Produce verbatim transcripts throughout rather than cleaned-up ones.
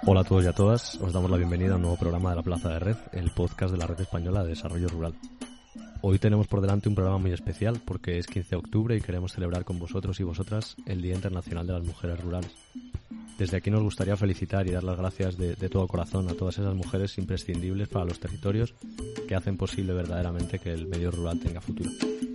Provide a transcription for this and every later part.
Hola a todos y a todas, os damos la bienvenida a un nuevo programa de la Plaza de Red, el podcast de la Red Española de Desarrollo Rural. Hoy tenemos por delante un programa muy especial porque es quince de octubre y queremos celebrar con vosotros y vosotras el Día Internacional de las Mujeres Rurales. Desde aquí nos gustaría felicitar y dar las gracias de, de todo corazón a todas esas mujeres imprescindibles para los territorios que hacen posible verdaderamente que el medio rural tenga futuro.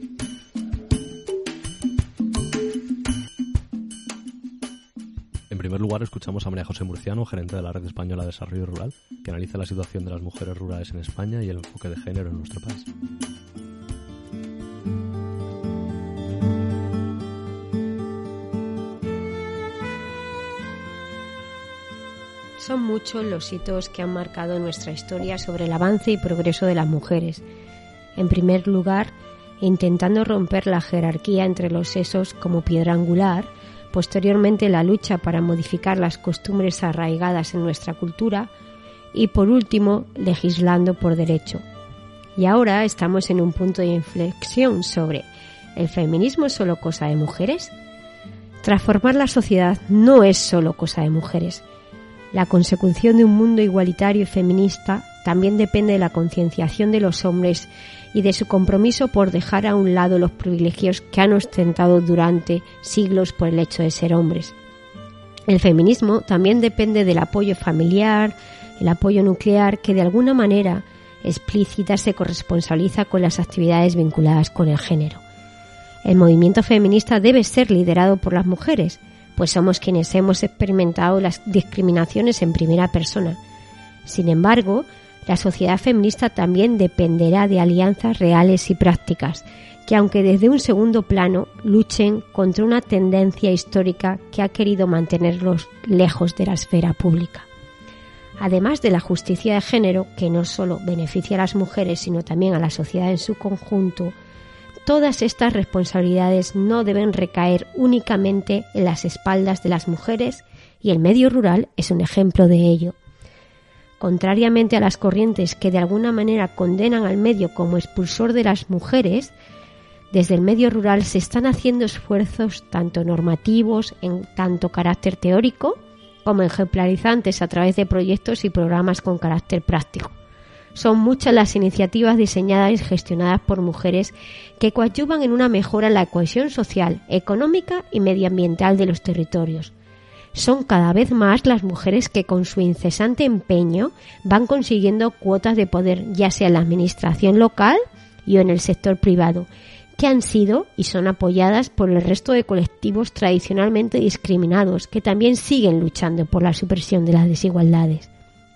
En primer lugar, escuchamos a María José Murciano, gerente de la Red Española de Desarrollo Rural, que analiza la situación de las mujeres rurales en España y el enfoque de género en nuestro país. Son muchos los hitos que han marcado nuestra historia sobre el avance y progreso de las mujeres. En primer lugar, intentando romper la jerarquía entre los sexos como piedra angular, posteriormente la lucha para modificar las costumbres arraigadas en nuestra cultura y por último legislando por derecho. Y ahora estamos en un punto de inflexión sobre ¿el feminismo es solo cosa de mujeres? Transformar la sociedad no es solo cosa de mujeres. La consecución de un mundo igualitario y feminista también depende de la concienciación de los hombres y de su compromiso por dejar a un lado los privilegios que han ostentado durante siglos por el hecho de ser hombres. El feminismo también depende del apoyo familiar, el apoyo nuclear, que de alguna manera explícita se corresponsabiliza con las actividades vinculadas con el género. El movimiento feminista debe ser liderado por las mujeres, pues somos quienes hemos experimentado las discriminaciones en primera persona. Sin embargo, la sociedad feminista también dependerá de alianzas reales y prácticas, que aunque desde un segundo plano luchen contra una tendencia histórica que ha querido mantenerlos lejos de la esfera pública. Además de la justicia de género, que no solo beneficia a las mujeres, sino también a la sociedad en su conjunto, todas estas responsabilidades no deben recaer únicamente en las espaldas de las mujeres y el medio rural es un ejemplo de ello. Contrariamente a las corrientes que de alguna manera condenan al medio como expulsor de las mujeres, desde el medio rural se están haciendo esfuerzos tanto normativos en tanto carácter teórico como ejemplarizantes a través de proyectos y programas con carácter práctico. Son muchas las iniciativas diseñadas y gestionadas por mujeres que coadyuvan en una mejora en la cohesión social, económica y medioambiental de los territorios. Son cada vez más las mujeres que con su incesante empeño van consiguiendo cuotas de poder, ya sea en la administración local y o en el sector privado, que han sido y son apoyadas por el resto de colectivos tradicionalmente discriminados, que también siguen luchando por la supresión de las desigualdades.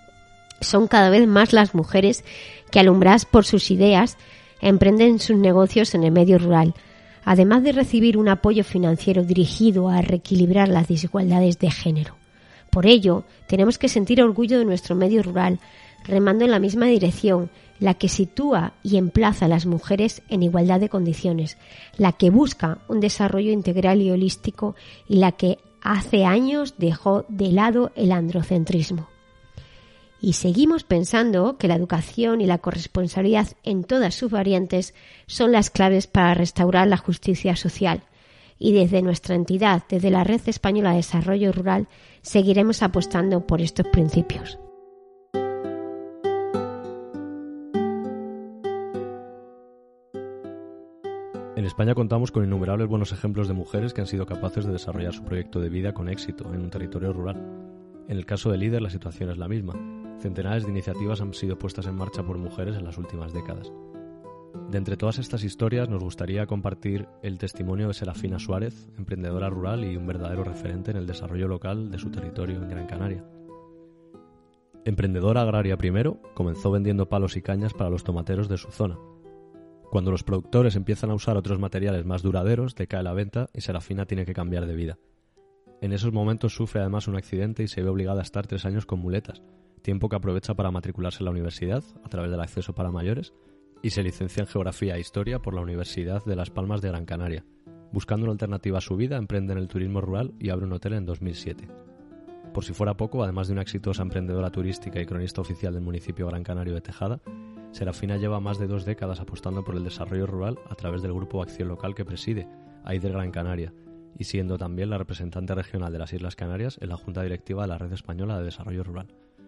Son cada vez más las mujeres que, alumbradas por sus ideas, emprenden sus negocios en el medio rural, además de recibir un apoyo financiero dirigido a reequilibrar las desigualdades de género. Por ello, tenemos que sentir orgullo de nuestro medio rural, remando en la misma dirección, la que sitúa y emplaza a las mujeres en igualdad de condiciones, la que busca un desarrollo integral y holístico y la que hace años dejó de lado el androcentrismo. Y seguimos pensando que la educación y la corresponsabilidad en todas sus variantes son las claves para restaurar la justicia social. Y desde nuestra entidad, desde la Red Española de Desarrollo Rural, seguiremos apostando por estos principios. En España contamos con innumerables buenos ejemplos de mujeres que han sido capaces de desarrollar su proyecto de vida con éxito en un territorio rural. En el caso de Líder, la situación es la misma. Centenares de iniciativas han sido puestas en marcha por mujeres en las últimas décadas. De entre todas estas historias nos gustaría compartir el testimonio de Serafina Suárez, emprendedora rural y un verdadero referente en el desarrollo local de su territorio en Gran Canaria. Emprendedora agraria primero, comenzó vendiendo palos y cañas para los tomateros de su zona. Cuando los productores empiezan a usar otros materiales más duraderos, decae la venta y Serafina tiene que cambiar de vida. En esos momentos sufre además un accidente y se ve obligada a estar tres años con muletas, tiempo que aprovecha para matricularse en la universidad a través del acceso para mayores y se licencia en Geografía e Historia por la Universidad de Las Palmas de Gran Canaria. Buscando una alternativa a su vida, emprende en el turismo rural y abre un hotel en dos mil siete. Por si fuera poco, además de una exitosa emprendedora turística y cronista oficial del municipio Gran Canario de Tejada, Serafina lleva más de dos décadas apostando por el desarrollo rural a través del grupo Acción Local que preside, Aider Gran Canaria, y siendo también la representante regional de las Islas Canarias en la Junta Directiva de la Red Española de Desarrollo Rural.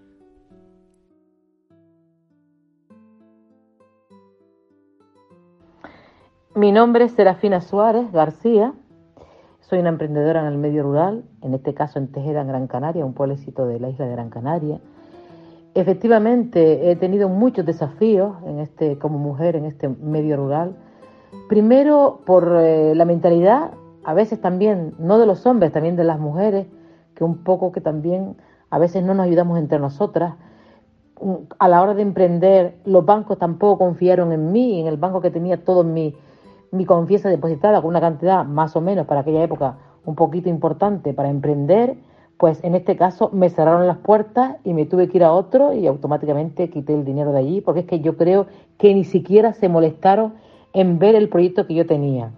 Mi nombre es Serafina Suárez García, soy una emprendedora en el medio rural, en este caso en Tejeda, en Gran Canaria, un pueblecito de la isla de Gran Canaria. Efectivamente, he tenido muchos desafíos en este, como mujer en este medio rural. Primero, por eh, la mentalidad, a veces también, no de los hombres, también de las mujeres, que un poco que también a veces no nos ayudamos entre nosotras. A la hora de emprender, los bancos tampoco confiaron en mí, en el banco que tenía todo mi, mi confianza depositada con una cantidad más o menos para aquella época un poquito importante para emprender. Pues en este caso me cerraron las puertas y me tuve que ir a otro y automáticamente quité el dinero de allí, porque es que yo creo que ni siquiera se molestaron en ver el proyecto que yo tenía.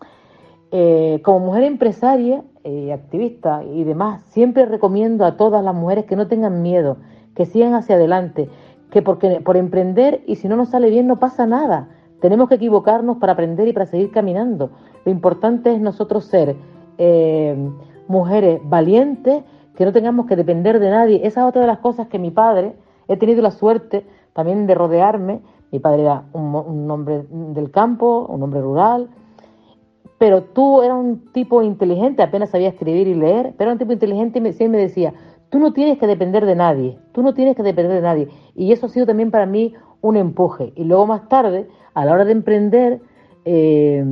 Eh, como mujer empresaria, eh, activista y demás, siempre recomiendo a todas las mujeres que no tengan miedo, que sigan hacia adelante, que porque, por emprender, y si no nos sale bien no pasa nada. Tenemos que equivocarnos para aprender y para seguir caminando. Lo importante es nosotros ser eh, mujeres valientes, que no tengamos que depender de nadie. Esa es otra de las cosas que mi padre, he tenido la suerte también de rodearme. Mi padre era un, un hombre del campo, un hombre rural, pero tú eras un tipo inteligente, apenas sabía escribir y leer, pero era un tipo inteligente y me, siempre me decía, tú no tienes que depender de nadie, tú no tienes que depender de nadie. Y eso ha sido también para mí un empuje. Y luego más tarde, a la hora de emprender, eh,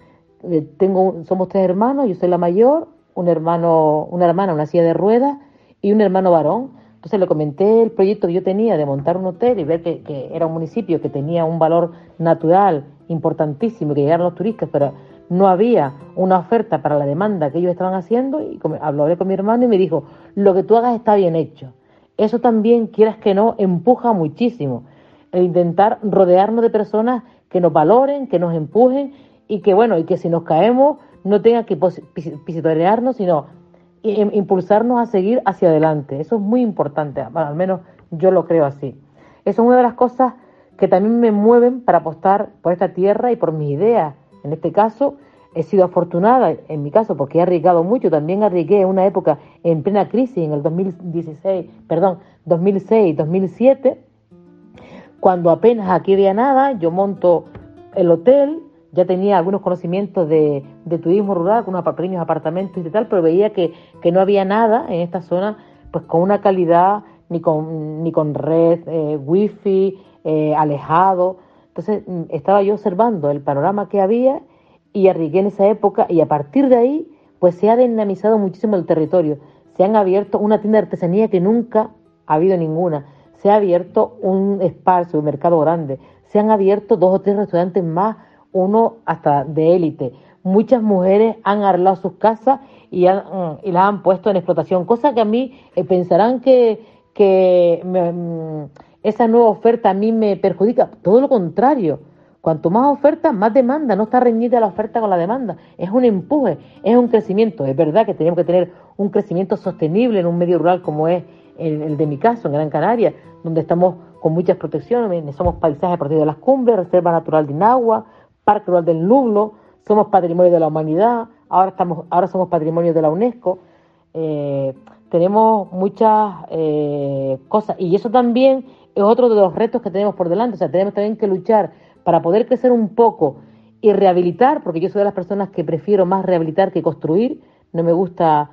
tengo, somos tres hermanos, yo soy la mayor, un hermano, una hermana, una silla de ruedas y un hermano varón. Entonces le comenté el proyecto que yo tenía de montar un hotel y ver que, que era un municipio que tenía un valor natural importantísimo, que llegaran los turistas, pero no había una oferta para la demanda que ellos estaban haciendo. Y hablé con mi hermano y me dijo, lo que tú hagas está bien hecho. Eso también, quieras que no, empuja muchísimo. El intentar rodearnos de personas que nos valoren, que nos empujen y que, bueno, y que si nos caemos no tengan que pisotearnos, sino impulsarnos a seguir hacia adelante. Eso es muy importante, bueno, al menos yo lo creo así. Eso es una de las cosas que también me mueven para apostar por esta tierra y por mis ideas. En este caso, he sido afortunada, en mi caso, porque he arriesgado mucho. También arriesgué en una época en plena crisis, en el dos mil dieciséis, perdón, dos mil seis, dos mil siete, cuando apenas aquí había nada, yo monto el hotel. Ya tenía algunos conocimientos de, de turismo rural, con unos pequeños apartamentos y tal, pero veía que, que no había nada en esta zona pues con una calidad, ni con, ni con red, eh, wifi, eh, alejado. Entonces estaba yo observando el panorama que había y arriesgué en esa época, y a partir de ahí pues se ha dinamizado muchísimo el territorio. Se han abierto una tienda de artesanía que nunca ha habido ninguna. Se ha abierto un espacio, un mercado grande. Se han abierto dos o tres restaurantes más, uno hasta de élite. Muchas mujeres han arreglado sus casas y, han, y las han puesto en explotación, cosa que a mí eh, pensarán que, que me, esa nueva oferta a mí me perjudica. Todo lo contrario, cuanto más oferta, más demanda. No está reñida la oferta con la demanda, es un empuje, es un crecimiento. Es verdad que tenemos que tener un crecimiento sostenible en un medio rural como es el, el de mi caso, en Gran Canaria, donde estamos con muchas protecciones. Somos paisajes protegidos de las cumbres, Reserva Natural de Inagua, Parque Rural del Nublo, somos patrimonio de la humanidad, ahora estamos, ahora somos patrimonio de la UNESCO. Eh, tenemos muchas eh, cosas, y eso también es otro de los retos que tenemos por delante. O sea, tenemos también que luchar para poder crecer un poco y rehabilitar, porque yo soy de las personas que prefiero más rehabilitar que construir. No me gusta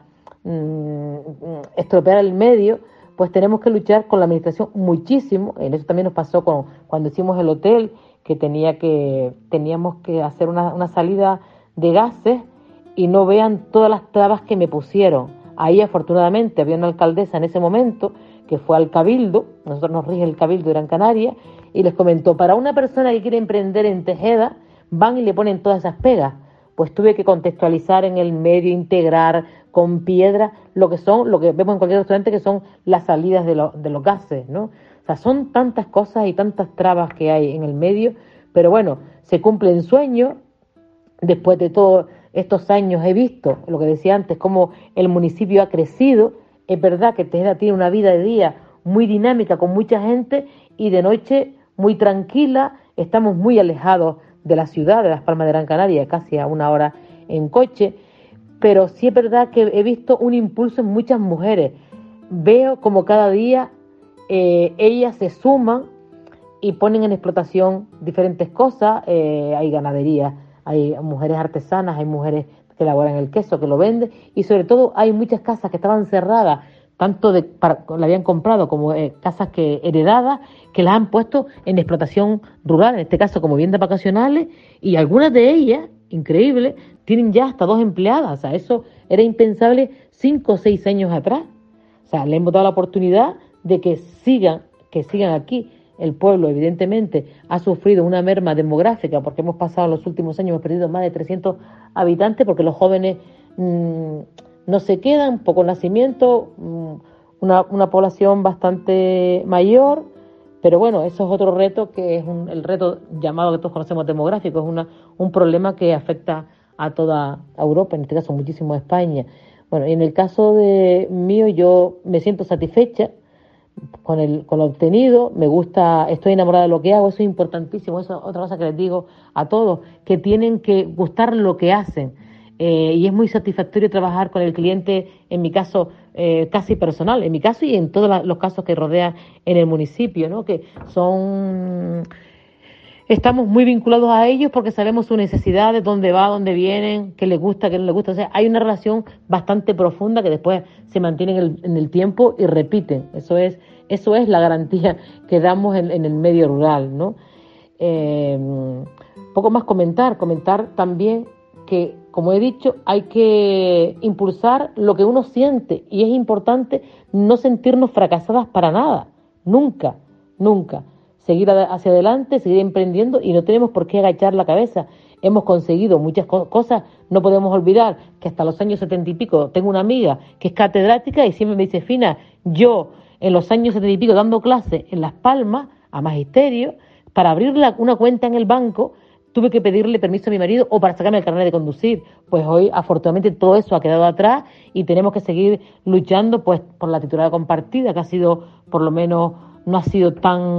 mmm, estropear el medio. Pues tenemos que luchar con la administración muchísimo. En eso también nos pasó con, cuando hicimos el hotel, que tenía que teníamos que hacer una, una salida de gases, y no vean todas las trabas que me pusieron. Ahí afortunadamente había una alcaldesa en ese momento que fue al Cabildo, nosotros nos rige el Cabildo de Gran Canaria, y les comentó, para una persona que quiere emprender en Tejeda, van y le ponen todas esas pegas. Pues tuve que contextualizar en el medio, integrar con piedra lo que son, lo que vemos en cualquier restaurante, que son las salidas de, lo, de los gases, ¿no? O sea, son tantas cosas y tantas trabas que hay en el medio, pero bueno, se cumplen sueños. Después de todos estos años he visto, lo que decía antes, cómo el municipio ha crecido. Es verdad que Tejeda tiene una vida de día muy dinámica, con mucha gente, y de noche muy tranquila. Estamos muy alejados de la ciudad, de Las Palmas de Gran Canaria, casi a una hora en coche, pero sí es verdad que he visto un impulso en muchas mujeres. Veo como cada día eh, ellas se suman y ponen en explotación diferentes cosas. Eh, hay ganadería, hay mujeres artesanas, hay mujeres que elaboran el queso, que lo venden, y sobre todo hay muchas casas que estaban cerradas, tanto de para, la habían comprado como eh, casas que heredadas, que las han puesto en explotación rural, en este caso como viviendas vacacionales, y algunas de ellas, increíble, tienen ya hasta dos empleadas. O sea, eso era impensable cinco o seis años atrás. O sea, le hemos dado la oportunidad de que sigan, que sigan aquí. El pueblo, evidentemente, ha sufrido una merma demográfica porque hemos pasado en los últimos años, hemos perdido más de trescientos habitantes porque los jóvenes mmm, no se quedan, poco nacimiento, mmm, una, una población bastante mayor, pero bueno, eso es otro reto que es un, el reto llamado que todos conocemos demográfico, es una, un problema que afecta a toda Europa, en este caso muchísimo a España. Bueno, y en el caso de mío, yo me siento satisfecha con el con lo obtenido, me gusta, estoy enamorada de lo que hago, eso es importantísimo, eso es otra cosa que les digo a todos, que tienen que gustar lo que hacen, eh, y es muy satisfactorio trabajar con el cliente, en mi caso, eh, casi personal, en mi caso y en todos los casos que rodean en el municipio, ¿no? Que son... Estamos muy vinculados a ellos porque sabemos sus necesidades, dónde va, dónde vienen, qué les gusta, qué no les gusta. O sea, hay una relación bastante profunda que después se mantiene en el, en el tiempo y repiten. Eso es, eso es la garantía que damos en, en el medio rural, ¿no? Eh, poco más comentar, comentar también que, como he dicho, hay que impulsar lo que uno siente y es importante no sentirnos fracasadas para nada, nunca, nunca. Seguir hacia adelante, seguir emprendiendo y no tenemos por qué agachar la cabeza. Hemos conseguido muchas co- cosas, no podemos olvidar que hasta los años setenta y pico tengo una amiga que es catedrática y siempre me dice, Fina, yo en los años setenta y pico dando clases en Las Palmas a magisterio, para abrir la, una cuenta en el banco tuve que pedirle permiso a mi marido o para sacarme el carnet de conducir. Pues hoy afortunadamente todo eso ha quedado atrás y tenemos que seguir luchando pues por la titularidad compartida, que ha sido por lo menos... no ha sido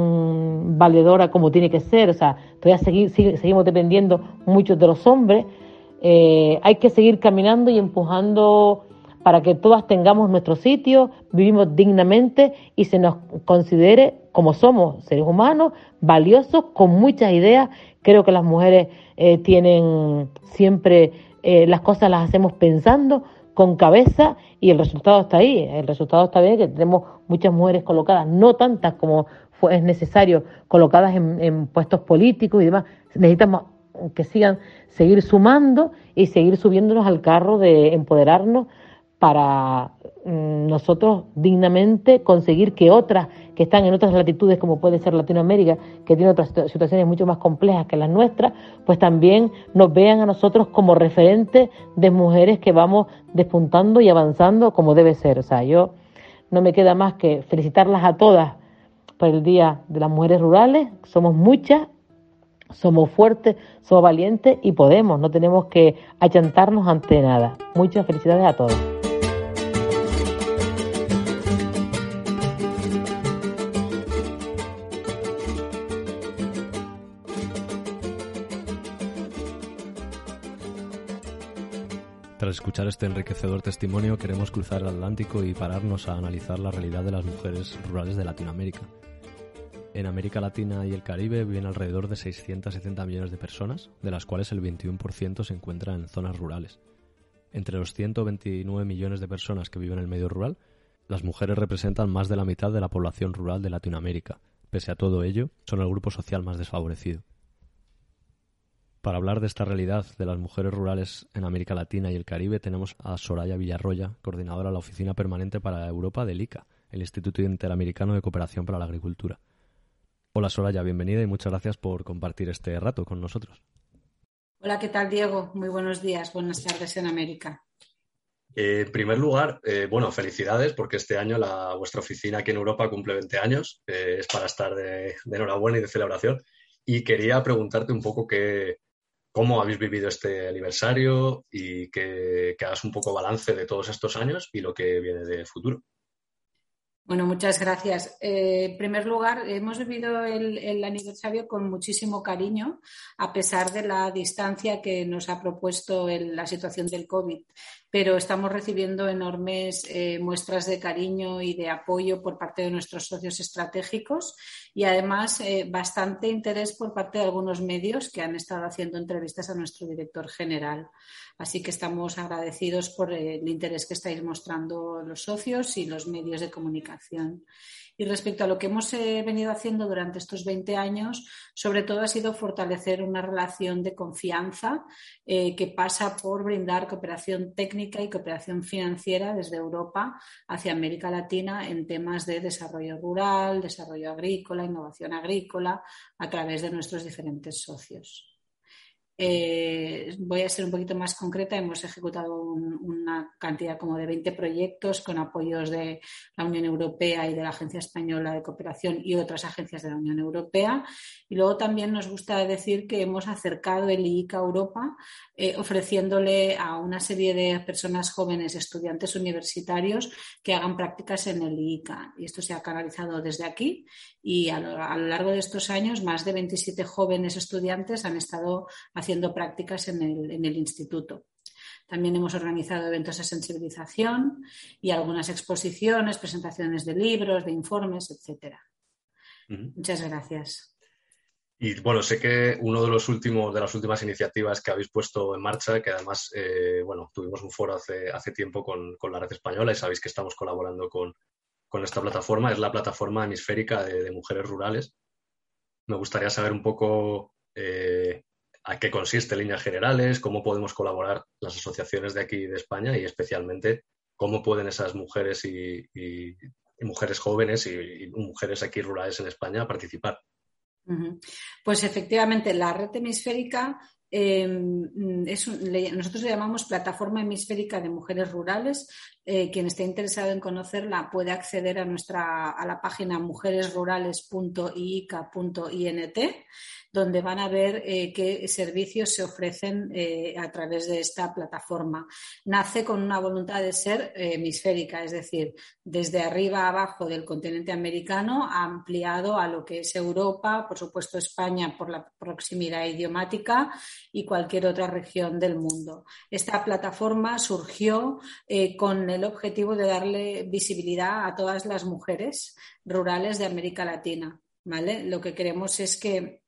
tan valedora como tiene que ser, o sea, todavía segui- sigue, seguimos dependiendo muchos de los hombres. Eh, hay que seguir caminando y empujando para que todas tengamos nuestro sitio, vivimos dignamente y se nos considere como somos, seres humanos, valiosos, con muchas ideas. Creo que las mujeres eh, tienen siempre, eh, las cosas las hacemos pensando, con cabeza, y el resultado está ahí. El resultado está bien, que tenemos muchas mujeres colocadas, no tantas como fue, es necesario, colocadas en, en puestos políticos y demás. Necesitamos que sigan, seguir sumando y seguir subiéndonos al carro de empoderarnos para mmm, nosotros dignamente conseguir que otras que están en otras latitudes, como puede ser Latinoamérica, que tiene otras situaciones mucho más complejas que las nuestras, pues también nos vean a nosotros como referentes de mujeres que vamos despuntando y avanzando como debe ser. O sea, yo no me queda más que felicitarlas a todas por el Día de las Mujeres Rurales. Somos muchas, somos fuertes, somos valientes y podemos, no tenemos que achantarnos ante nada. Muchas felicidades a todas. Tras escuchar este enriquecedor testimonio, queremos cruzar el Atlántico y pararnos a analizar la realidad de las mujeres rurales de Latinoamérica. En América Latina y el Caribe viven alrededor de seiscientos setenta millones de personas, de las cuales el veintiuno por ciento se encuentra en zonas rurales. Entre los ciento veintinueve millones de personas que viven en el medio rural, las mujeres representan más de la mitad de la población rural de Latinoamérica. Pese a todo ello, son el grupo social más desfavorecido. Para hablar de esta realidad de las mujeres rurales en América Latina y el Caribe tenemos a Soraya Villarroya, coordinadora de la Oficina Permanente para Europa del I C A, el Instituto Interamericano de Cooperación para la Agricultura. Hola Soraya, bienvenida y muchas gracias por compartir este rato con nosotros. Hola, ¿qué tal, Diego? Muy buenos días, buenas tardes en América. Eh, en primer lugar, eh, bueno, felicidades porque este año la, vuestra oficina aquí en Europa cumple veinte años, eh, es para estar de, de enhorabuena y de celebración. Y quería preguntarte un poco qué, cómo habéis vivido este aniversario y que, que hagas un poco balance de todos estos años y lo que viene de futuro. Bueno, muchas gracias. Eh, en primer lugar, hemos vivido el, el aniversario con muchísimo cariño, a pesar de la distancia que nos ha propuesto el, la situación del COVID. pero estamos recibiendo enormes eh, muestras de cariño y de apoyo por parte de nuestros socios estratégicos y además eh, bastante interés por parte de algunos medios que han estado haciendo entrevistas a nuestro director general. Así que estamos agradecidos por el interés que estáis mostrando los socios y los medios de comunicación. Y respecto a lo que hemos eh, venido haciendo durante estos veinte años, sobre todo ha sido fortalecer una relación de confianza eh, que pasa por brindar cooperación técnica y cooperación financiera desde Europa hacia América Latina en temas de desarrollo rural, desarrollo agrícola, innovación agrícola, a través de nuestros diferentes socios. Eh, voy a ser un poquito más concreta. Hemos ejecutado un, una cantidad como de veinte proyectos con apoyos de la Unión Europea y de la Agencia Española de Cooperación y otras agencias de la Unión Europea. Y luego también nos gusta decir que hemos acercado el I I C A a Europa, eh, ofreciéndole a una serie de personas jóvenes, estudiantes universitarios, que hagan prácticas en el I I C A. Y esto se ha canalizado desde aquí y a lo, a lo largo de estos años más de veintisiete jóvenes estudiantes han estado haciendo haciendo prácticas en el, en el instituto. También hemos organizado eventos de sensibilización y algunas exposiciones, presentaciones de libros, de informes, etcétera. Uh-huh. Muchas gracias. Y bueno, sé que uno de los últimos de las últimas iniciativas que habéis puesto en marcha, que además eh, bueno, tuvimos un foro hace, hace tiempo con, con la Red Española y sabéis que estamos colaborando con, con esta plataforma, es la plataforma hemisférica de, de mujeres rurales. Me gustaría saber un poco eh, a qué consiste en líneas generales, cómo podemos colaborar las asociaciones de aquí de España y especialmente cómo pueden esas mujeres y, y, y mujeres jóvenes y, y mujeres aquí rurales en España participar. Uh-huh. Pues efectivamente la red hemisférica eh, es un, le, nosotros le llamamos Plataforma Hemisférica de Mujeres Rurales. Eh, quien esté interesado en conocerla puede acceder a nuestra a la página mujeres rurales punto i i c a punto i n t, donde van a ver eh, qué servicios se ofrecen eh, a través de esta plataforma. Nace con una voluntad de ser eh, hemisférica, es decir, desde arriba a abajo del continente americano, ampliado a lo que es Europa, por supuesto España por la proximidad idiomática y cualquier otra región del mundo. Esta plataforma surgió eh, con el objetivo de darle visibilidad a todas las mujeres rurales de América Latina, ¿vale? Lo que queremos es que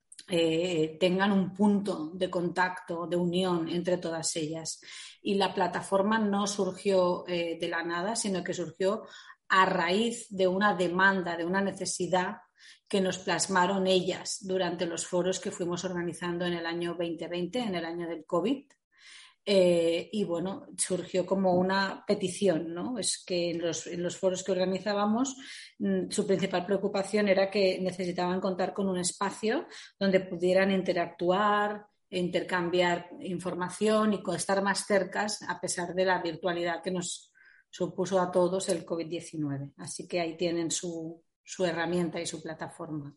Eh, tengan un punto de contacto, de unión entre todas ellas. Y la plataforma no surgió eh, de la nada, sino que surgió a raíz de una demanda, de una necesidad que nos plasmaron ellas durante los foros que fuimos organizando en el año veinte veinte, en el año del COVID. Eh, y bueno, surgió como una petición, ¿no? Es que en los, en los foros que organizábamos mmm, su principal preocupación era que necesitaban contar con un espacio donde pudieran interactuar, intercambiar información y estar más cercas a pesar de la virtualidad que nos supuso a todos el COVID diecinueve. Así que ahí tienen su, su herramienta y su plataforma.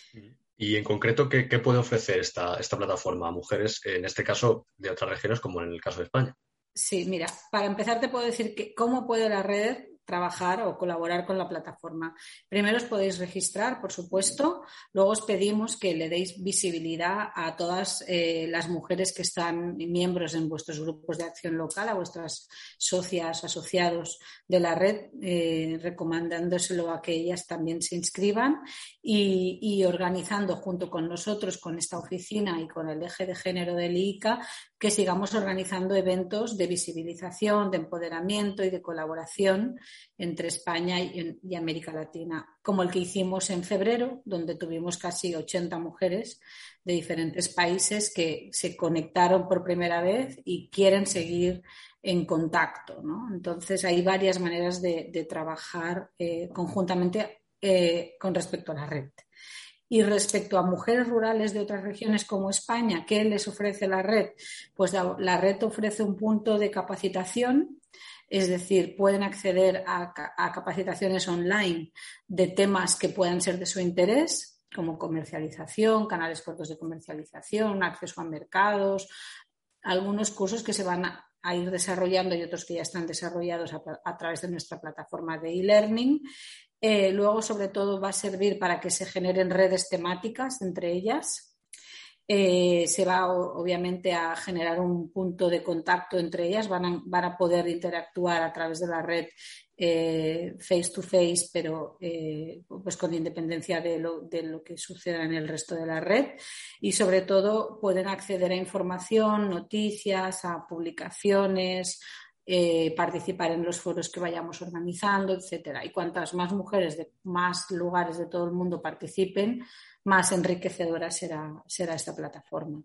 Y en concreto, ¿qué, qué puede ofrecer esta, esta plataforma a mujeres, en este caso, de otras regiones, como en el caso de España? Sí, mira, para empezar te puedo decir que cómo puede la red trabajar o colaborar con la plataforma. Primero os podéis registrar, por supuesto. Luego os pedimos que le deis visibilidad a todas eh, las mujeres que están miembros en vuestros grupos de acción local, a vuestras socias, asociados de la red, eh, recomendándoselo a que ellas también se inscriban y, y organizando junto con nosotros, con esta oficina y con el eje de género del I I C A, que sigamos organizando eventos de visibilización, de empoderamiento y de colaboración entre España y, y América Latina, como el que hicimos en febrero, donde tuvimos casi ochenta mujeres de diferentes países que se conectaron por primera vez y quieren seguir en contacto, ¿no? Entonces hay varias maneras de, de trabajar eh, conjuntamente eh, con respecto a la red. Y respecto a mujeres rurales de otras regiones como España, ¿qué les ofrece la red? Pues la, la red ofrece un punto de capacitación, es decir, pueden acceder a, a capacitaciones online de temas que puedan ser de su interés, como comercialización, canales cortos de comercialización, acceso a mercados, algunos cursos que se van a, a ir desarrollando y otros que ya están desarrollados a, a través de nuestra plataforma de e-learning. Eh, luego, sobre todo, va a servir para que se generen redes temáticas entre ellas Eh, se va obviamente a generar un punto de contacto entre ellas, van a, van a poder interactuar a través de la red eh, face to face, pero eh, pues con independencia de lo, de lo que suceda en el resto de la red, y sobre todo pueden acceder a información, noticias, a publicaciones, eh, participar en los foros que vayamos organizando, etcétera. Y cuantas más mujeres de más lugares de todo el mundo participen, más enriquecedora será, será esta plataforma.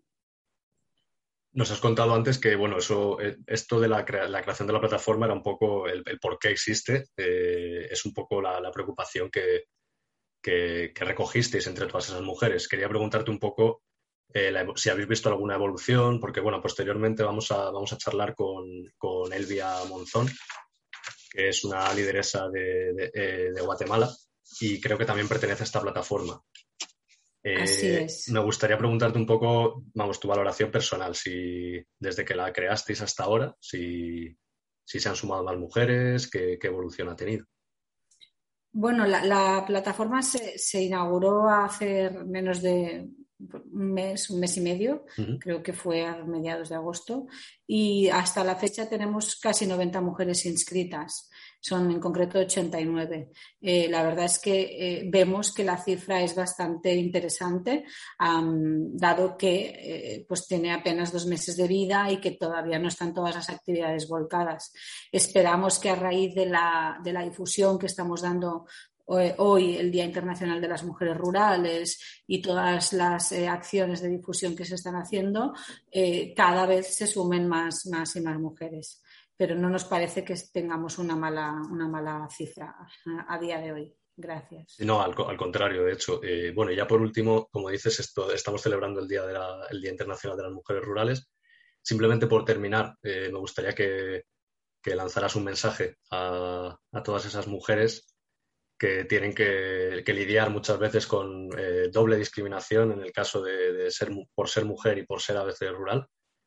Nos has contado antes que, bueno, eso, esto de la, crea- la creación de la plataforma era un poco el, el por qué existe, eh, es un poco la, la preocupación que, que, que recogisteis entre todas esas mujeres. Quería preguntarte un poco eh, la evo- si habéis visto alguna evolución, porque, bueno, posteriormente vamos a, vamos a charlar con, con Elvia Monzón, que es una lideresa de, de, eh, de Guatemala y creo que también pertenece a esta plataforma. Así Eh, es. me gustaría preguntarte un poco, vamos, tu valoración personal, si desde que la creasteis hasta ahora, si, si se han sumado más mujeres, qué, qué evolución ha tenido. Bueno, la, la plataforma se, se inauguró hace menos de un mes, un mes y medio, Uh-huh. creo que fue a mediados de agosto, y hasta la fecha tenemos casi noventa mujeres inscritas, son en concreto ochenta y nueve. Eh, la verdad es que eh, vemos que la cifra es bastante interesante, um, dado que eh, pues tiene apenas dos meses de vida y que todavía no están todas las actividades volcadas. Esperamos que a raíz de la, de la difusión que estamos dando hoy, el Día Internacional de las Mujeres Rurales, y todas las eh, acciones de difusión que se están haciendo, eh, cada vez se sumen más, más y más mujeres. Pero no nos parece que tengamos una mala, una mala cifra a, a día de hoy. Gracias. No, al, co- al contrario, de hecho. Eh, bueno, y ya por último, como dices, esto, estamos celebrando el Día, de la- el Día Internacional de las Mujeres Rurales. Simplemente por terminar, eh, me gustaría que, que lanzaras un mensaje a, a todas esas mujeres que tienen que, que lidiar muchas veces con eh, doble discriminación en el caso de, de ser mu- por ser mujer y por ser a veces rural.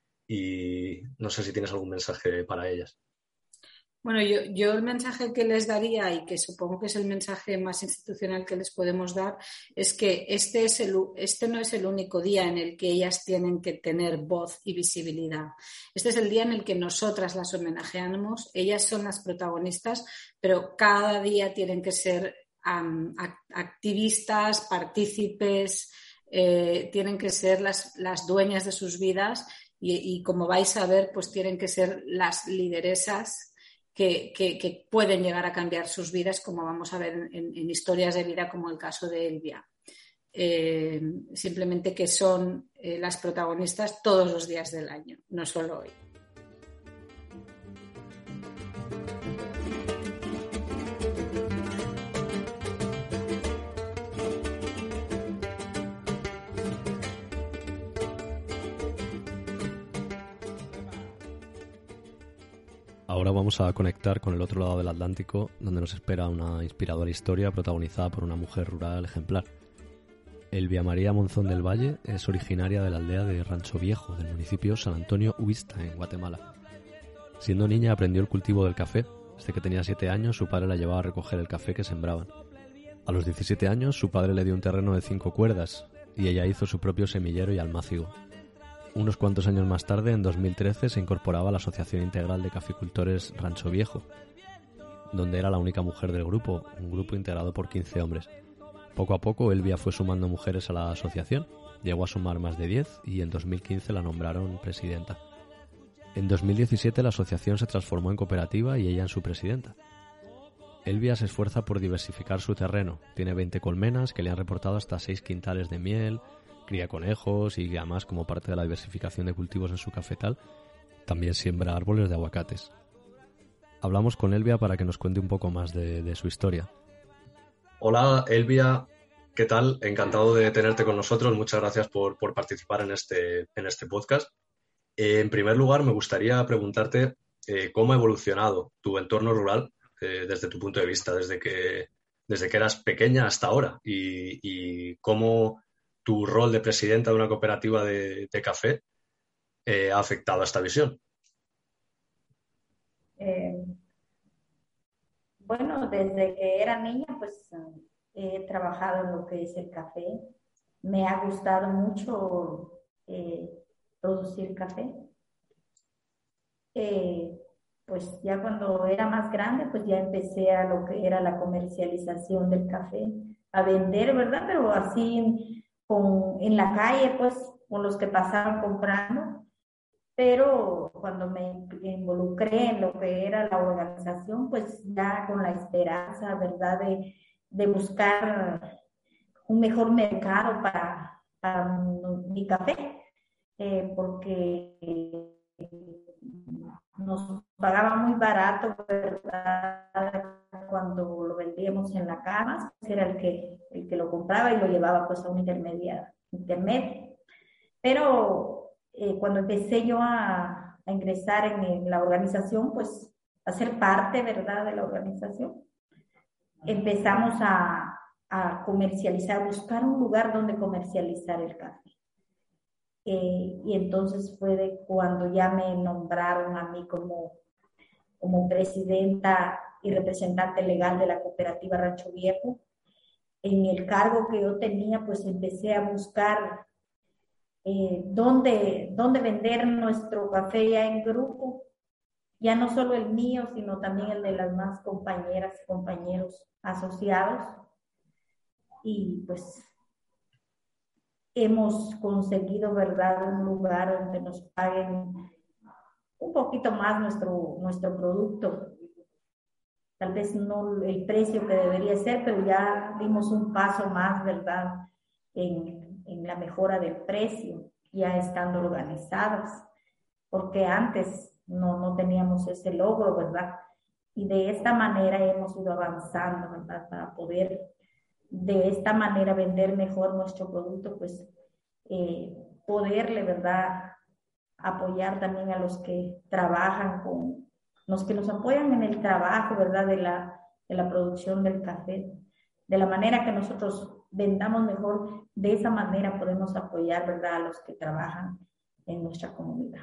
Y no sé si tienes algún mensaje para ellas. Bueno, yo, yo el mensaje que les daría, y que supongo que es el mensaje más institucional que les podemos dar, es que este, es el, este no es el único día en el que ellas tienen que tener voz y visibilidad. Este es el día en el que nosotras las homenajeamos, ellas son las protagonistas, pero cada día tienen que ser um, activistas, partícipes, eh, tienen que ser las, las dueñas de sus vidas y, y, como vais a ver, pues tienen que ser las lideresas Que, que, que pueden llegar a cambiar sus vidas, como vamos a ver en, en historias de vida como el caso de Elvia. Eh, simplemente que son eh, las protagonistas todos los días del año, no solo hoy. Ahora vamos a conectar con el otro lado del Atlántico, donde nos espera una inspiradora historia protagonizada por una mujer rural ejemplar. Elvia María Monzón del Valle es originaria de la aldea de Rancho Viejo, del municipio San Antonio Huista, en Guatemala. Siendo niña aprendió el cultivo del café. Desde que tenía siete años su padre la llevaba a recoger el café que sembraban. A los diecisiete años su padre le dio un terreno de cinco cuerdas y ella hizo su propio semillero y almácigo. Unos cuantos años más tarde, en dos mil trece, se incorporaba a la Asociación Integral de Caficultores Rancho Viejo, donde era la única mujer del grupo, un grupo integrado por quince hombres. Poco a poco, Elvia fue sumando mujeres a la asociación, llegó a sumar más de diez y en dos mil quince la nombraron presidenta. En dos mil diecisiete la asociación se transformó en cooperativa y ella en su presidenta. Elvia se esfuerza por diversificar su terreno, tiene veinte colmenas que le han reportado hasta seis quintales de miel, cría conejos y además, como parte de la diversificación de cultivos en su cafetal, también siembra árboles de aguacates. Hablamos con Elvia para que nos cuente un poco más de, de su historia. Hola, Elvia, ¿qué tal? Encantado de tenerte con nosotros. Muchas gracias por, por participar en este, en este podcast. Eh, en primer lugar, me gustaría preguntarte eh, cómo ha evolucionado tu entorno rural eh, desde tu punto de vista, desde que, desde que eras pequeña hasta ahora, y, y cómo tu rol de presidenta de una cooperativa de, de café eh, ha afectado a esta visión. Eh, bueno, desde que era niña, pues he trabajado en lo que es el café. Me ha gustado mucho eh, producir café. Eh, pues ya cuando era más grande, pues ya empecé a lo que era la comercialización del café, a vender, ¿verdad? Pero así con, en la calle, pues con los que pasaban comprando. Pero cuando me involucré en lo que era la organización, pues ya con la esperanza, ¿verdad? De, de buscar un mejor mercado para, para mi café, eh, porque nos pagaba muy barato, ¿verdad? Cuando lo vendíamos en la cama, era el que, el que lo compraba y lo llevaba pues a un intermedia, intermedio. Pero eh, cuando empecé yo a, a ingresar en, en la organización, pues a ser parte, ¿verdad?, de la organización, empezamos a, a comercializar, buscar un lugar donde comercializar el café. Eh, y entonces fue de cuando ya me nombraron a mí como, como presidenta y representante legal de la cooperativa Rancho Viejo. En el cargo que yo tenía, pues empecé a buscar eh, dónde, dónde vender nuestro café ya en grupo, ya no solo el mío, sino también el de las más compañeras y compañeros asociados. Y pues hemos conseguido, ¿verdad?, un lugar donde nos paguen un poquito más nuestro, nuestro producto. Tal vez no el precio que debería ser, pero ya dimos un paso más, ¿verdad?, en, en la mejora del precio, ya estando organizadas, porque antes no, no teníamos ese logro, ¿verdad? Y de esta manera hemos ido avanzando, ¿verdad?, para poder de esta manera vender mejor nuestro producto, pues eh, poderle, ¿verdad?, apoyar también a los que trabajan con, los que nos apoyan en el trabajo, ¿verdad?, de la, de la producción del café. De la manera que nosotros vendamos mejor, de esa manera podemos apoyar, ¿verdad?, a los que trabajan en nuestra comunidad.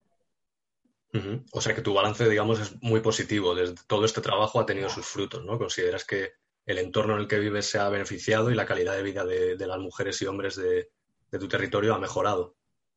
Uh-huh. O sea que tu balance, digamos, es muy positivo. Desde todo este trabajo ha tenido sus frutos, ¿no? ¿Consideras que el entorno en el que vives se ha beneficiado y la calidad de vida de, de las mujeres y hombres de, de tu territorio ha mejorado?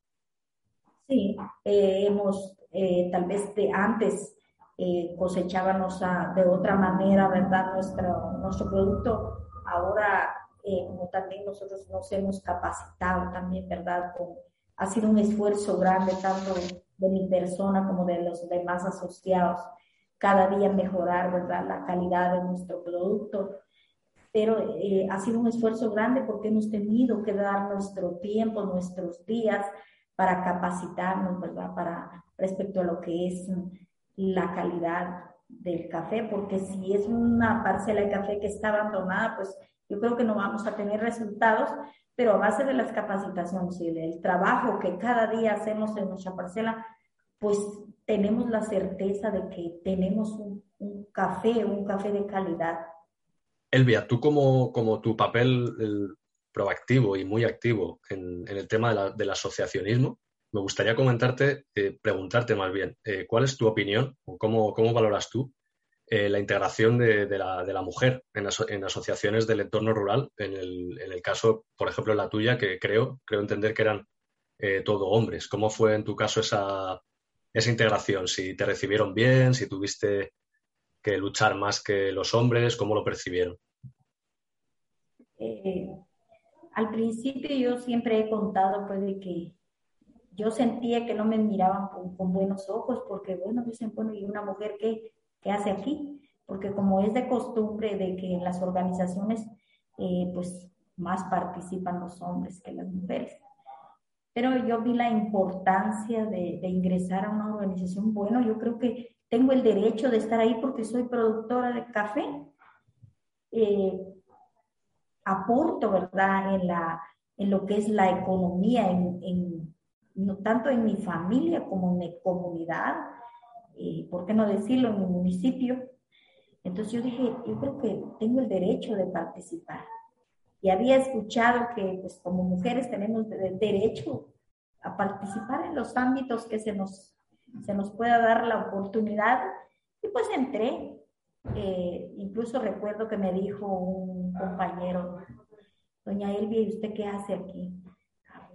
Sí, eh, hemos, eh, tal vez de antes eh, cosechábamos a, de otra manera, ¿verdad?, nuestro, nuestro producto. Ahora, eh, como también nosotros nos hemos capacitado también, ¿verdad?, con, ha sido un esfuerzo grande tanto de mi persona como de los demás asociados, cada día mejorar, ¿verdad?, la calidad de nuestro producto. Pero eh, ha sido un esfuerzo grande porque hemos tenido que dar nuestro tiempo, nuestros días para capacitarnos, ¿verdad?, para respecto a lo que es la calidad del café, porque si es una parcela de café que está abandonada, pues yo creo que no vamos a tener resultados, pero a base de las capacitaciones y del trabajo que cada día hacemos en nuestra parcela, pues tenemos la certeza de que tenemos un, un café, un café de calidad. Elvia, tú como, como tu papel el, proactivo y muy activo en, en el tema de la, del asociacionismo, me gustaría comentarte, eh, preguntarte más bien, eh, ¿cuál es tu opinión o cómo, cómo valoras tú eh, la integración de, de, la, de la mujer en, aso, en asociaciones del entorno rural? En el, en el caso, por ejemplo, en la tuya, que creo, creo entender que eran eh, todo hombres. ¿Cómo fue en tu caso esa, esa integración? ¿Si te recibieron bien? ¿Si tuviste que luchar más que los hombres? ¿Cómo lo percibieron? Eh, al principio yo siempre he contado pues de que yo sentía que no me miraban con, con buenos ojos porque, bueno, dicen, bueno, ¿y una mujer qué, qué hace aquí? Porque como es de costumbre de que en las organizaciones eh, pues más participan los hombres que las mujeres. Pero yo vi la importancia de, de ingresar a una organización. Bueno, yo creo que tengo el derecho de estar ahí porque soy productora de café. Eh, aporto, ¿verdad?, en, la, en lo que es la economía, en, en, no tanto en mi familia como en mi comunidad, eh, ¿por qué no decirlo?, en mi municipio. Entonces yo dije, yo creo que tengo el derecho de participar. Y había escuchado que pues como mujeres tenemos derecho a participar en los ámbitos que se nos, se nos pueda dar la oportunidad. Y pues entré. Eh, incluso recuerdo que me dijo un compañero, doña Elvia, ¿y usted qué hace aquí? Ah, pues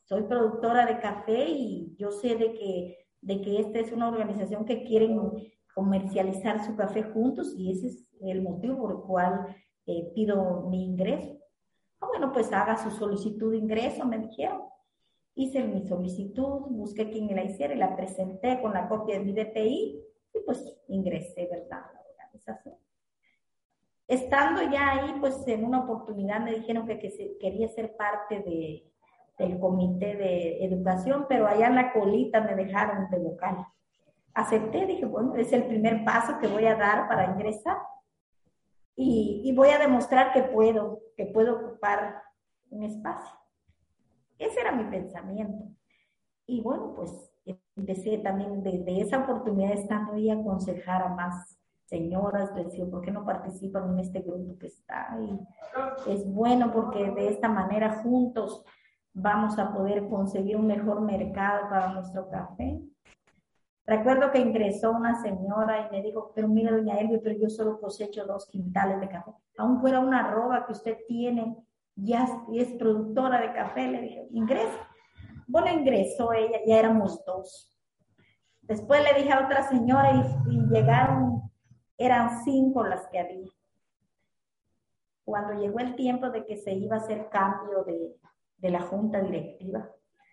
soy productora de café y yo sé de que, de que esta es una organización que quieren comercializar su café juntos y ese es el motivo por el cual eh, pido mi ingreso. Ah, bueno, pues haga su solicitud de ingreso, me dijeron. Hice mi solicitud, busqué quién la hiciera y la presenté con la copia de mi D P I y pues ingresé, ¿verdad?, a la organización. Estando ya ahí, pues en una oportunidad me dijeron que, que se, quería ser parte de, del comité de educación, pero allá en la colita me dejaron de vocal. Acepté, dije, bueno, es el primer paso que voy a dar para ingresar y, y voy a demostrar que puedo, que puedo ocupar un espacio. Ese era mi pensamiento. Y bueno, pues empecé también desde esa oportunidad, estando ahí, a aconsejar a más señoras, les decía, ¿por qué no participan en este grupo que está ahí? Es bueno porque de esta manera juntos vamos a poder conseguir un mejor mercado para nuestro café. Recuerdo que ingresó una señora y me dijo, pero mira, doña Elvia, pero yo solo cosecho dos quintales de café. Aún fuera una arroba que usted tiene, ya es productora de café, le dije, ingresa. Bueno, ingresó ella, ya éramos dos. Después le dije a otra señora y, y llegaron, eran cinco las que había. Cuando llegó el tiempo de que se iba a hacer cambio de, de la junta directiva,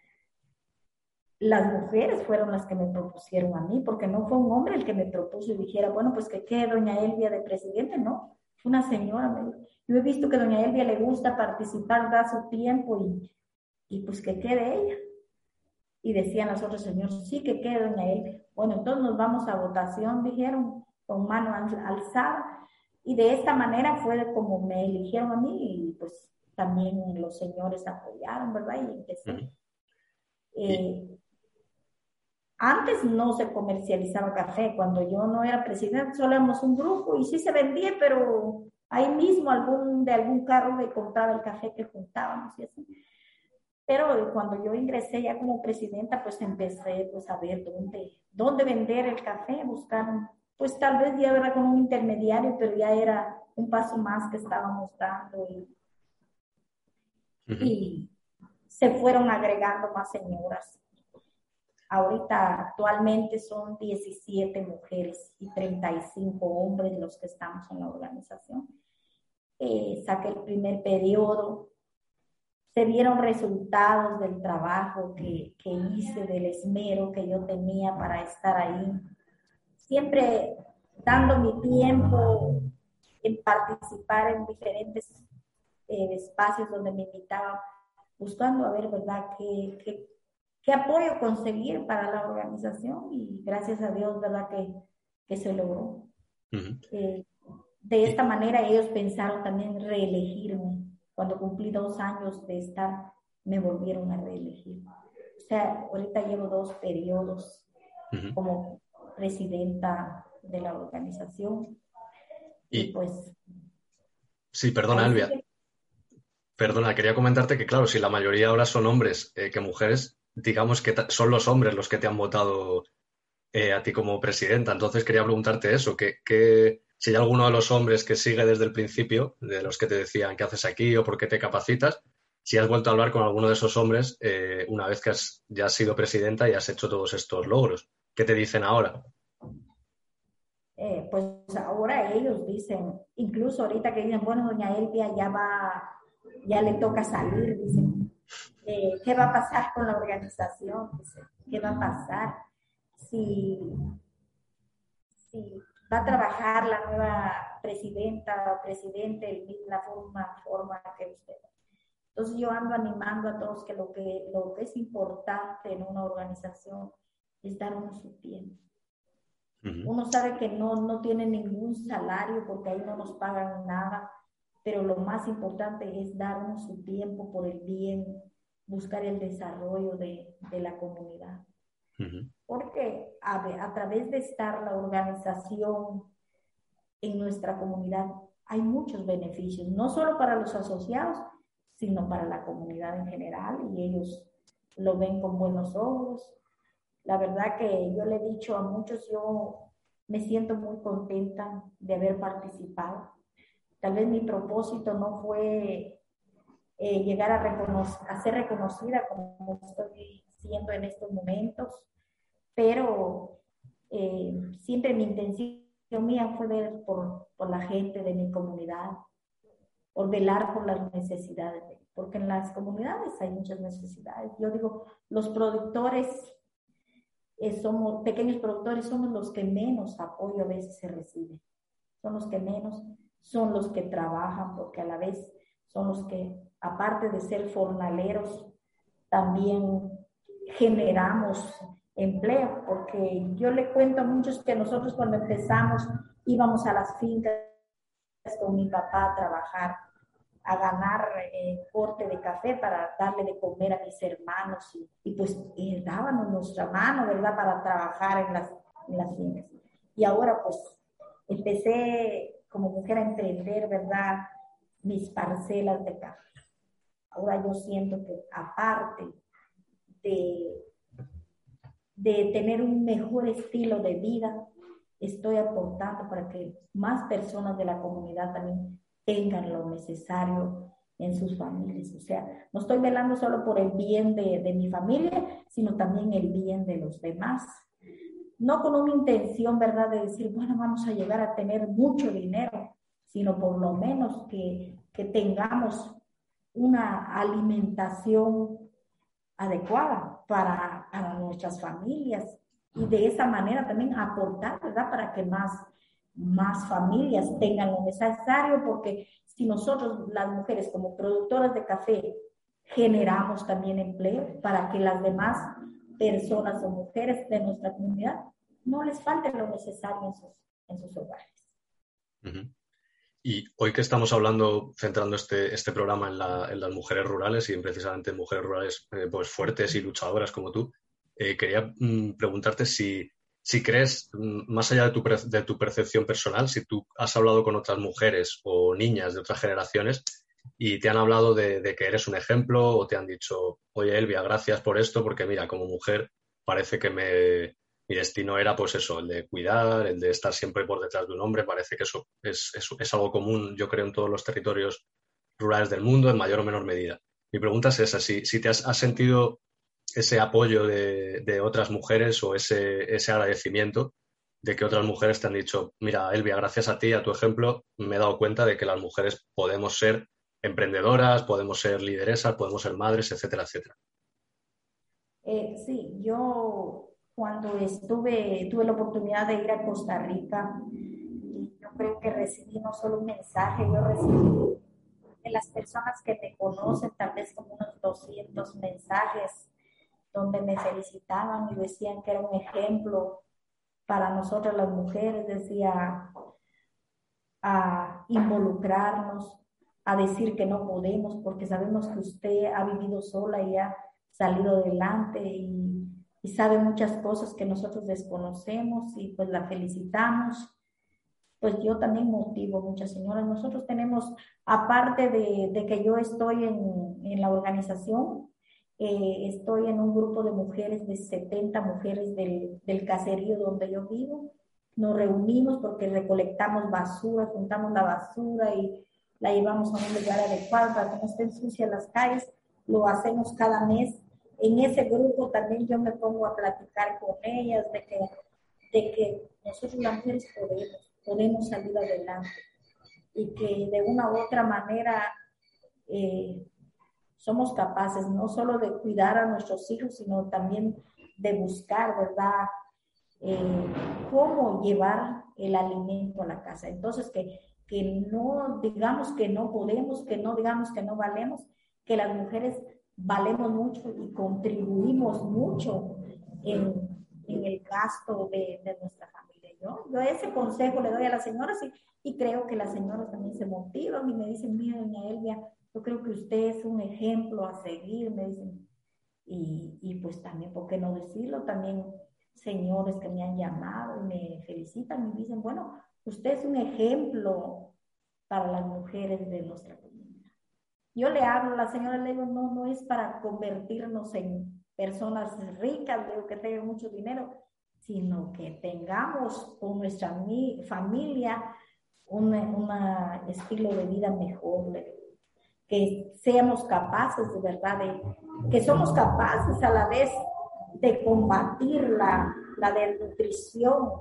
las mujeres fueron las que me propusieron a mí, porque no fue un hombre el que me propuso y dijera, bueno, pues que quede doña Elvia de presidente, no. Fue una señora, me dijo, yo he visto que doña Elvia le gusta participar, da su tiempo y, y pues que quede ella. Y decían los otros señores, sí, que quede doña Elvia. Bueno, entonces nos vamos a votación, dijeron, con mano alzada. Y de esta manera fue como me eligieron a mí y pues también los señores apoyaron, ¿verdad? Y empecé. Uh-huh. eh, Antes no se comercializaba café. Cuando yo no era presidenta, solo éramos un grupo y sí se vendía, pero ahí mismo algún, de algún carro me compraba el café que juntábamos y así. Pero cuando yo ingresé ya como presidenta, pues empecé pues, a ver dónde, dónde vender el café, buscar, pues tal vez ya era con un intermediario, pero ya era un paso más que estábamos dando y, uh-huh. y se fueron agregando más señoras. Ahorita actualmente son diecisiete mujeres y treinta y cinco hombres los que estamos en la organización. Eh, saqué el primer periodo. Se vieron resultados del trabajo que, que hice, del esmero que yo tenía para estar ahí. Siempre dando mi tiempo en participar en diferentes eh, espacios donde me invitaban, buscando a ver, ¿verdad?, qué, qué, qué apoyo conseguir para la organización y gracias a Dios, ¿verdad?, que, que se logró. Uh-huh. Eh, de esta manera ellos pensaron también reelegirme. Cuando cumplí dos años de estar, me volvieron a reelegir. O sea, ahorita llevo dos periodos uh-huh. como presidenta de la organización. Y, y pues... Sí, perdona, Elvia. Que... Perdona, quería comentarte que, claro, si la mayoría ahora son hombres eh, que mujeres, digamos que son los hombres los que te han votado eh, a ti como presidenta. Entonces quería preguntarte eso, que... que... si hay alguno de los hombres que sigue desde el principio, de los que te decían qué haces aquí o por qué te capacitas, si has vuelto a hablar con alguno de esos hombres eh, una vez que has, ya has sido presidenta y has hecho todos estos logros, ¿qué te dicen ahora? Eh, pues ahora ellos dicen, incluso ahorita que dicen, bueno, doña Elvia ya va, ya le toca salir, dicen, eh, ¿qué va a pasar con la organización? Dicen, ¿qué va a pasar si... si va a trabajar la nueva presidenta o presidente de la forma, forma que usted. Entonces yo ando animando a todos que lo que, lo que es importante en una organización es dar uno su tiempo. Uh-huh. Uno sabe que no, no tiene ningún salario porque ahí no nos pagan nada, pero lo más importante es dar uno su tiempo por el bien, buscar el desarrollo de, de la comunidad. Porque a, a través de estar la organización en nuestra comunidad hay muchos beneficios, no solo para los asociados, sino para la comunidad en general y ellos lo ven con buenos ojos. La verdad que yo le he dicho a muchos, yo me siento muy contenta de haber participado. Tal vez mi propósito no fue eh, llegar a, reconocer, a ser reconocida como estoy siendo en estos momentos, pero eh, siempre mi intención mía fue ver por, por la gente de mi comunidad, por velar por las necesidades, porque en las comunidades hay muchas necesidades. Yo digo, los productores, eh, somos pequeños productores, somos los que menos apoyo a veces se recibe, son los que menos, son los que trabajan, porque a la vez son los que, aparte de ser jornaleros, también generamos empleo, porque yo le cuento a muchos que nosotros cuando empezamos íbamos a las fincas con mi papá a trabajar, a ganar eh, corte de café para darle de comer a mis hermanos y, y pues y dábamos nuestra mano, ¿verdad?, para trabajar en las, en las fincas. Y ahora pues empecé como mujer a emprender, ¿verdad?, mis parcelas de café. Ahora yo siento que aparte de, de tener un mejor estilo de vida, estoy aportando para que más personas de la comunidad también tengan lo necesario en sus familias. O sea, no estoy velando solo por el bien de, de mi familia, sino también el bien de los demás. No con una intención, ¿verdad?, de decir, bueno, vamos a llegar a tener mucho dinero, sino por lo menos que, que tengamos una alimentación adecuada para, para nuestras familias y de esa manera también aportar, ¿verdad?, para que más, más familias tengan lo necesario, porque si nosotros, las mujeres como productoras de café, generamos también empleo para que las demás personas o mujeres de nuestra comunidad no les falte lo necesario en sus, en sus hogares. Uh-huh. Y hoy que estamos hablando, centrando este, este programa en, la, en las mujeres rurales y en precisamente mujeres rurales eh, pues fuertes y luchadoras como tú, eh, quería mm, preguntarte si, si crees, mm, más allá de tu, de tu percepción personal, si tú has hablado con otras mujeres o niñas de otras generaciones y te han hablado de, de que eres un ejemplo o te han dicho, oye Elvia, gracias por esto, porque mira, como mujer parece que me... mi destino era pues eso, el de cuidar, el de estar siempre por detrás de un hombre. Parece que eso es, es, es algo común, yo creo, en todos los territorios rurales del mundo, en mayor o menor medida. Mi pregunta es esa, si, si te has, has sentido ese apoyo de, de otras mujeres o ese, ese agradecimiento de que otras mujeres te han dicho, mira, Elvia, gracias a ti, a tu ejemplo, me he dado cuenta de que las mujeres podemos ser emprendedoras, podemos ser lideresas, podemos ser madres, etcétera, etcétera. Eh, sí, yo... Cuando estuve, tuve la oportunidad de ir a Costa Rica, y yo creo que recibí no solo un mensaje, yo recibí de las personas que me conocen tal vez como unos doscientos mensajes donde me felicitaban y decían que era un ejemplo para nosotras las mujeres, decía a involucrarnos, a decir que no podemos porque sabemos que usted ha vivido sola y ha salido adelante y y sabe muchas cosas que nosotros desconocemos y pues la felicitamos. Pues yo también motivo muchas señoras. Nosotros tenemos, aparte de, de que yo estoy en, en la organización, eh, estoy en un grupo de mujeres, de setenta mujeres del, del caserío donde yo vivo. Nos reunimos porque recolectamos basura, juntamos la basura y la llevamos a un lugar adecuado para que no estén sucias las calles. Lo hacemos cada mes. En ese grupo también yo me pongo a platicar con ellas de que, de que nosotros las mujeres podemos, podemos salir adelante y que de una u otra manera eh, somos capaces no solo de cuidar a nuestros hijos, sino también de buscar, ¿verdad?, eh, cómo llevar el alimento a la casa. Entonces, que, que no digamos que no podemos, que no digamos que no valemos, que las mujeres valemos mucho y contribuimos mucho en, en el gasto de, de nuestra familia. Yo, yo ese consejo le doy a las señoras y, y creo que las señoras también se motivan y me dicen, mira, doña Elvia, yo creo que usted es un ejemplo a seguir, me dicen. Y, y pues también, ¿por qué no decirlo? También señores que me han llamado y me felicitan y me dicen, bueno, usted es un ejemplo para las mujeres de nuestra comunidad. Yo le hablo a la señora, le digo, no, no es para convertirnos en personas ricas, digo que tengan mucho dinero, sino que tengamos con nuestra mi, familia un una estilo de vida mejor, le digo. que seamos capaces de verdad, de, que somos capaces a la vez de combatir la, la desnutrición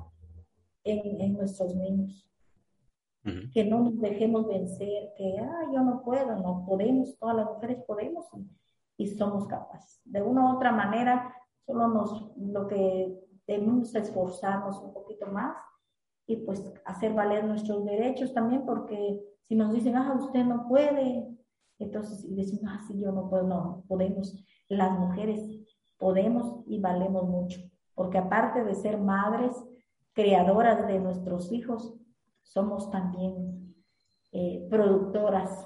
en, en nuestros niños. Uh-huh. Que no nos dejemos vencer, que ah, yo no puedo, no podemos, todas las mujeres podemos y, y somos capaces. De una u otra manera, solo nos, lo que debemos esforzarnos un poquito más y pues hacer valer nuestros derechos también, porque si nos dicen, ah, usted no puede, entonces y decimos, ah, sí, yo no puedo, no, podemos, las mujeres podemos y valemos mucho, porque aparte de ser madres, creadoras de nuestros hijos, somos también eh, productoras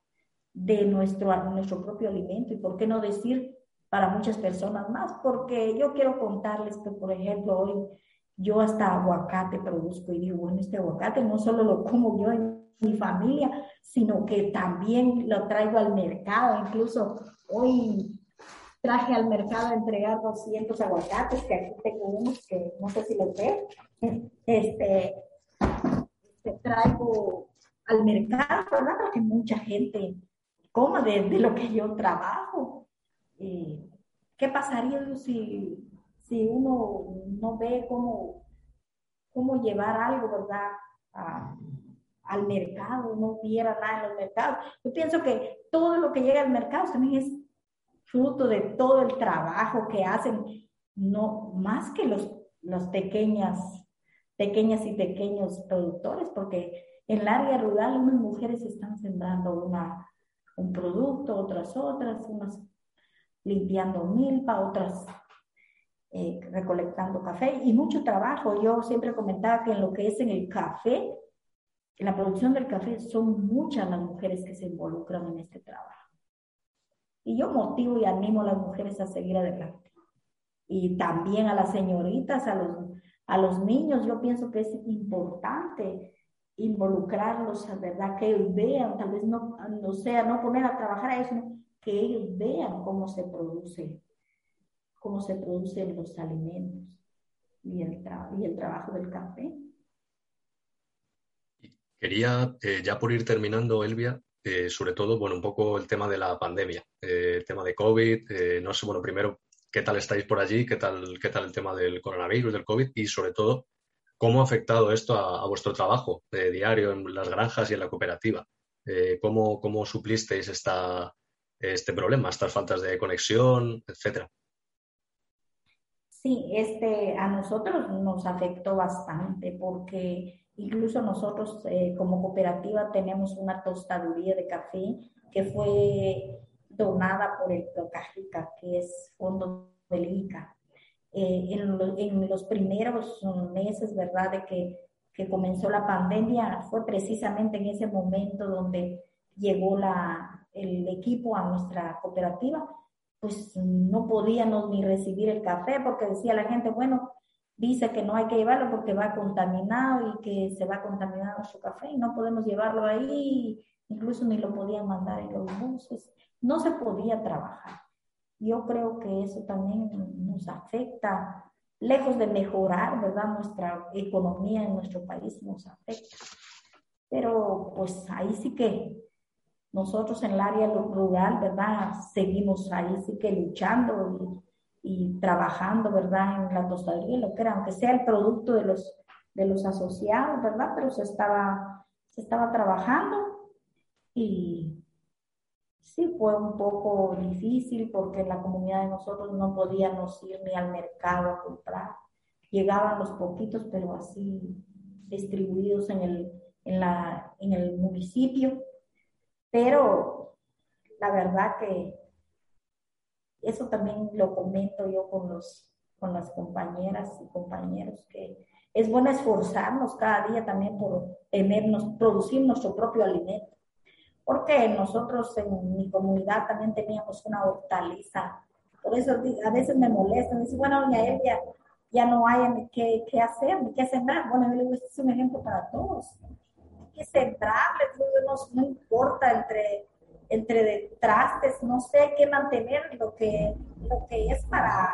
de nuestro, nuestro propio alimento, y por qué no decir para muchas personas más, porque yo quiero contarles que, por ejemplo, hoy yo hasta aguacate produzco y digo, bueno, este aguacate no solo lo como yo en mi familia, sino que también lo traigo al mercado. Incluso hoy traje al mercado a entregar doscientos aguacates, que aquí tengo unos que no sé si los ven, este, este, traigo al mercado, ¿verdad? Para que mucha gente coma de, de lo que yo trabajo. Eh, ¿Qué pasaría si, si uno no ve cómo, cómo llevar algo, ¿verdad? A, al mercado, no viera nada en los mercados? Yo pienso que todo lo que llega al mercado también es fruto de todo el trabajo que hacen, no más que los, los pequeñas, pequeñas y pequeños productores, porque en el área rural unas mujeres están sembrando una, un producto, otras otras, unas limpiando milpa, otras eh, recolectando café, y mucho trabajo. Yo siempre comentaba que en lo que es en el café, en la producción del café, son muchas las mujeres que se involucran en este trabajo. Y yo motivo y animo a las mujeres a seguir adelante. Y también a las señoritas, a los, a los niños, yo pienso que es importante involucrarlos, ¿verdad? Que ellos vean, tal vez no, no sea, no poner a trabajar a ellos, sino que ellos vean cómo se produce, cómo se producen los alimentos y el, tra- y el trabajo del café. Quería, eh, ya por ir terminando, Elvia, eh, sobre todo, bueno, un poco el tema de la pandemia, eh, el tema de COVID, eh, no sé, bueno, primero, ¿qué tal estáis por allí? ¿Qué tal, qué tal el tema del coronavirus, del COVID? Y sobre todo, ¿cómo ha afectado esto a, a vuestro trabajo eh, diario en las granjas y en la cooperativa? Eh, ¿cómo, cómo suplisteis esta, este problema, estas faltas de conexión, etcétera? Sí, este, a nosotros nos afectó bastante porque incluso nosotros eh, como cooperativa tenemos una tostaduría de café que fue donada por el Procajica, que es fondo del ICA. Eh, en, lo, en los primeros meses, ¿verdad?, de que, que comenzó la pandemia, fue precisamente en ese momento donde llegó la, el equipo a nuestra cooperativa. Pues no podíamos ni recibir el café porque decía la gente, bueno, dice que no hay que llevarlo porque va contaminado y que se va a contaminar nuestro café y no podemos llevarlo ahí, incluso ni lo podían mandar en los buses, no se podía trabajar. Yo creo que eso también nos afecta, lejos de mejorar, ¿verdad?, nuestra economía en nuestro país nos afecta. Pero pues ahí sí que nosotros en el área rural, ¿verdad?, seguimos ahí sí que luchando y, y trabajando, ¿verdad?, en la tostadería, lo que era, aunque sea el producto de los, de los asociados, ¿verdad?, pero se estaba, se estaba trabajando y sí fue un poco difícil porque en la comunidad de nosotros no podíamos ir ni al mercado a comprar. Llegaban los poquitos, pero así distribuidos en el, en la, en el municipio. Pero la verdad que eso también lo comento yo con, los, con las compañeras y compañeros, que es bueno esforzarnos cada día también por tenernos, producir nuestro propio alimento. Porque nosotros en mi comunidad también teníamos una hortaliza. Por eso a veces me molestan. Me dicen, bueno, doña Elvia, ya no hay ni qué, qué hacer, ni qué sembrar. Bueno, yo le digo, este es un ejemplo para todos. Que sembrarles, no, no importa entre, entre de trastes, no sé, hay que mantener lo que, lo que es para,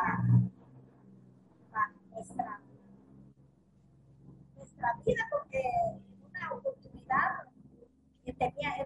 para nuestra, nuestra vida, porque una oportunidad que tenía en el tiempo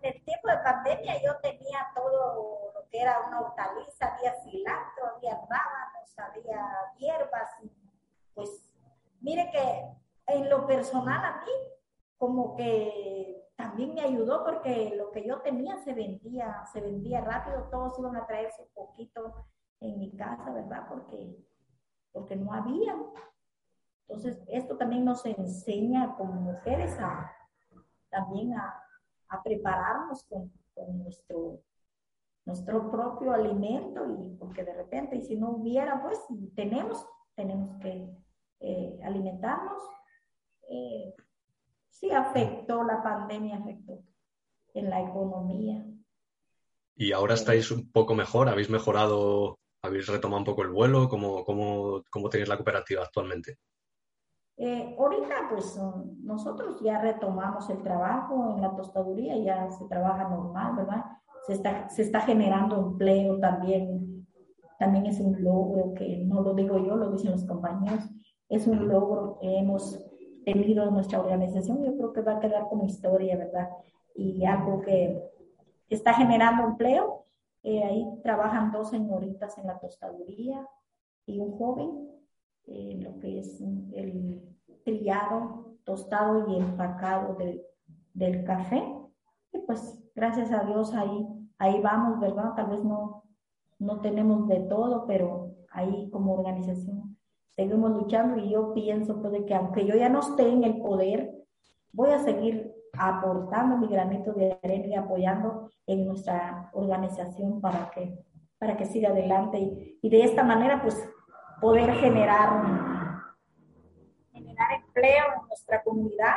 de pandemia yo tenía todo lo que era una hortaliza, había cilantro, había rábanos, había hierbas. Pues mire que en lo personal a mí como que también me ayudó porque lo que yo tenía se vendía, se vendía rápido, todos iban a traerse un poquito en mi casa, ¿verdad? Porque, porque no había. Entonces, esto también nos enseña como mujeres a, también a, a prepararnos con, con nuestro, nuestro propio alimento, y porque de repente, y si no hubiera, pues tenemos, tenemos que eh, alimentarnos. Eh, sí afectó, la pandemia afectó en la economía. ¿Y ahora estáis un poco mejor? ¿Habéis mejorado, habéis retomado un poco el vuelo? ¿Cómo, cómo, cómo tenéis la cooperativa actualmente? Eh, ahorita, pues, um, nosotros ya retomamos el trabajo en la tostaduría, ya se trabaja normal, ¿verdad? Se está, se está generando empleo también, también es un logro que no lo digo yo, lo dicen los compañeros, es un logro que hemos tenido en nuestra organización. Yo creo que va a quedar como historia, ¿verdad? Y algo que está generando empleo. Eh, ahí trabajan dos señoritas en la tostaduría y un joven, eh, lo que es el trillado, tostado y empacado de, del café. Y pues gracias a Dios ahí, ahí vamos, ¿verdad? Tal vez no, no tenemos de todo, pero ahí como organización seguimos luchando, y yo pienso pues, de que aunque yo ya no esté en el poder, voy a seguir aportando mi granito de arena y apoyando en nuestra organización para que, para que siga adelante, y, y de esta manera pues poder generar, generar empleo en nuestra comunidad,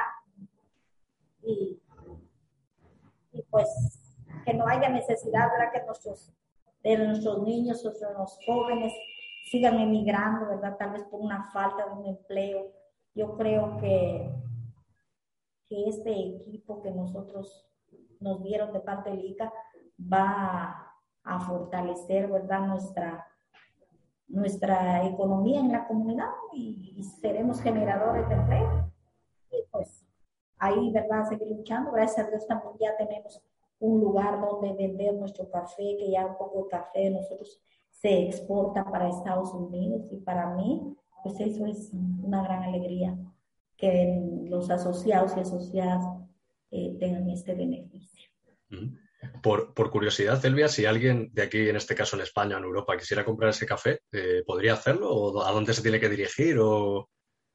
y, y pues que no haya necesidad, ¿verdad? Que nuestros, de nuestros niños, nuestros jóvenes sigan emigrando, ¿verdad? Tal vez por una falta de un empleo. Yo creo que, que este equipo que nosotros nos dieron de parte del I C A va a, a fortalecer, ¿verdad? Nuestra, nuestra economía en la comunidad, y, y seremos generadores de empleo. Y pues ahí, ¿verdad? Seguir luchando. Gracias a Dios también ya tenemos un lugar donde vender nuestro café, que ya un poco de café de nosotros se exporta para Estados Unidos, y para mí, pues eso es una gran alegría, que los asociados y asociadas eh, tengan este beneficio. Por, por curiosidad, Elvia, si alguien de aquí, en este caso en España o en Europa, quisiera comprar ese café, eh, ¿podría hacerlo? ¿O a dónde se tiene que dirigir? O...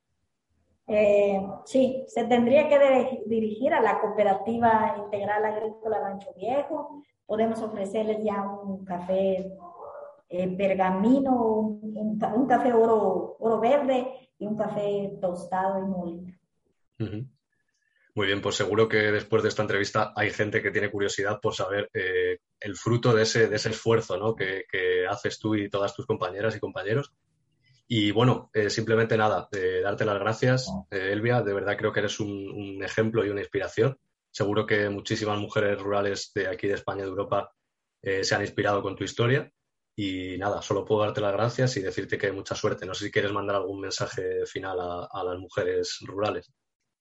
Eh, sí, se tendría que de, dirigir a la Cooperativa Integral Agrícola Rancho Viejo. Podemos ofrecerles ya un café eh, pergamino, un, un, un café oro, oro verde y un café tostado y molido. Uh-huh. Muy bien, pues seguro que después de esta entrevista hay gente que tiene curiosidad por saber eh, el fruto de ese, de ese esfuerzo, ¿no? que, que haces tú y todas tus compañeras y compañeros. Y bueno, eh, simplemente nada, eh, darte las gracias, eh, Elvia. De verdad creo que eres un, un ejemplo y una inspiración. Seguro que muchísimas mujeres rurales de aquí, de España, de Europa, eh, se han inspirado con tu historia. Y nada, solo puedo darte las gracias y decirte que mucha suerte. No sé si quieres mandar algún mensaje final a, a las mujeres rurales.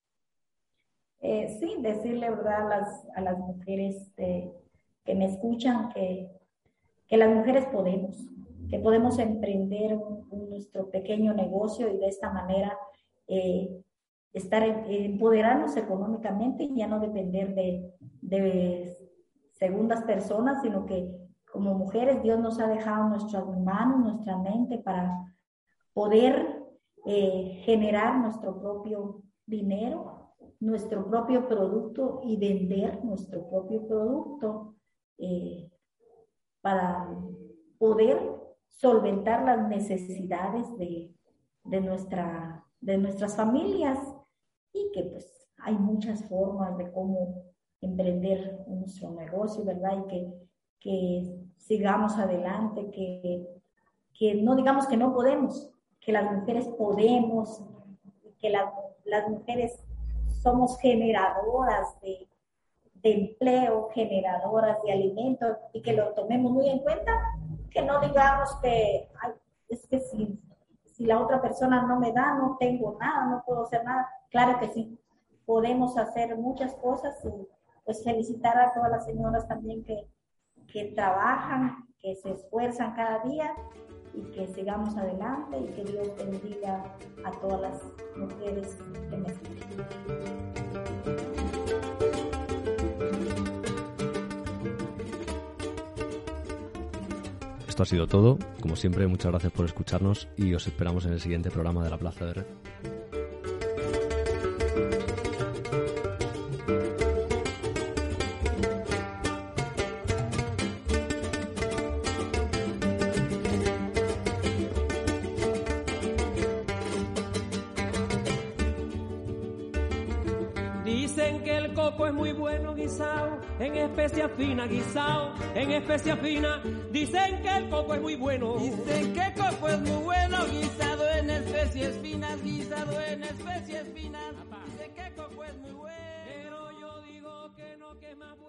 Eh, sí, decirle, ¿verdad?, a las, a las mujeres eh, que me escuchan que, que las mujeres podemos, que podemos emprender un, un, nuestro pequeño negocio, y de esta manera eh, estar empoderarnos económicamente y ya no depender de, de segundas personas, sino que como mujeres Dios nos ha dejado en nuestras manos, nuestra mente, para poder eh, generar nuestro propio dinero, nuestro propio producto, y vender nuestro propio producto eh, para poder solventar las necesidades de, de, nuestra, de nuestras familias, y que pues hay muchas formas de cómo emprender nuestro negocio, ¿verdad? Y que, que sigamos adelante, que, que no digamos que no podemos, que las mujeres podemos, que la, las mujeres somos generadoras de, de empleo, generadoras de alimentos, y que lo tomemos muy en cuenta, que no digamos que ay, es que si, si la otra persona no me da, no tengo nada, no puedo hacer nada. Claro que sí, podemos hacer muchas cosas, y, pues felicitar a todas las señoras también que, que trabajan, que se esfuerzan cada día y que sigamos adelante y que Dios bendiga a todas las mujeres que me escuchan. Esto ha sido todo. Como siempre, muchas gracias por escucharnos y os esperamos en el siguiente programa de La Plaza de Red. Dicen que el coco es muy bueno guisado, en especia fina guisado, en especia fina. Dicen que el coco es muy bueno. Dicen que el coco es muy bueno guisado en especies finas, guisado en especies finas. Dicen que el coco es muy bueno. Pero yo digo que no, que es más bueno.